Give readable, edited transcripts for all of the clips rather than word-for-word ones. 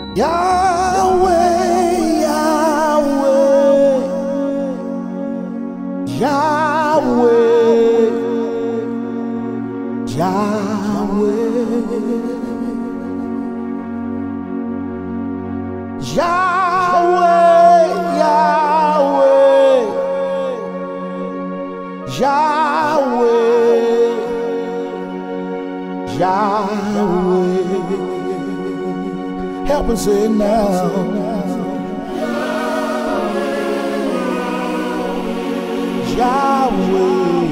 Yahweh, Yahweh, Yahweh, Yahweh, Yahweh, Yahweh, Yahweh. Help us say it now. Yahweh,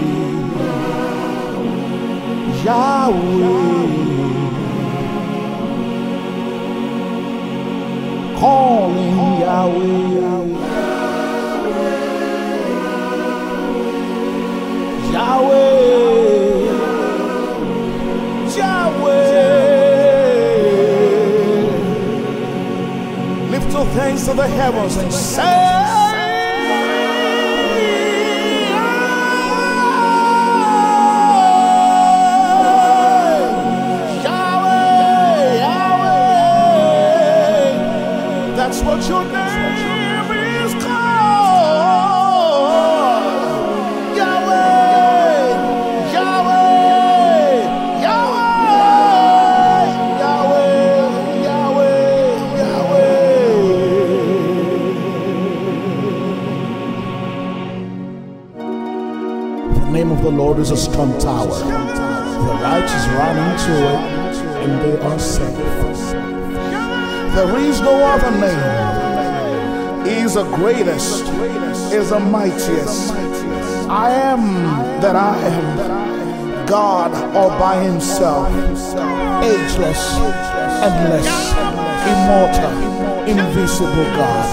Yahweh, calling Yahweh, Yahweh, Yahweh. Lift your hands to the heavens and say, that's what your name is called. Yahweh, Yahweh, Yahweh, Yahweh, Yahweh, Yahweh. The name of the Lord is a strong tower. The righteous run into it and they are safe. There is no other name. He is the greatest, is the mightiest. I am that I am, God all by himself, ageless, endless, immortal, invisible God.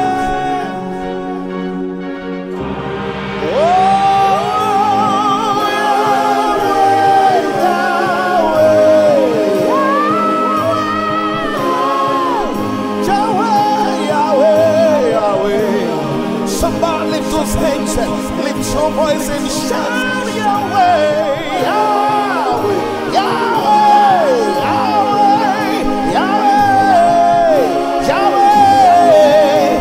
Somebody lift those hands and lift your voice and shout Yahweh, Yahweh, Yahweh, Yahweh, Yahweh, Yahweh,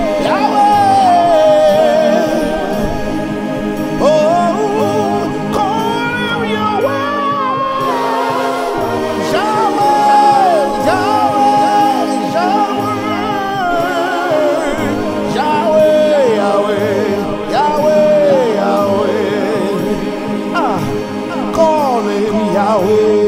Yahweh. Oh, call him Yahweh, Yahweh, Yahweh, Yahweh, Yahweh. Yahweh,